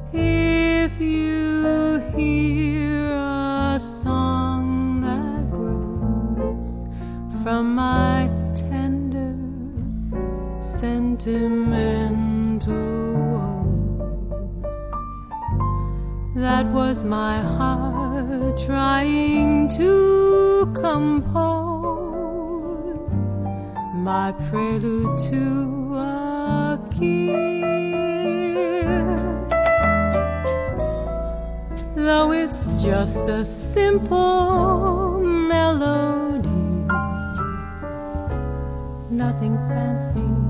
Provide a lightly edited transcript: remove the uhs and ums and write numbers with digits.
If you hear a song that grows from my tender, sentimental woes, that was my heart trying to compose my prelude to a kiss. Though it's just a simple melody, nothing fancy,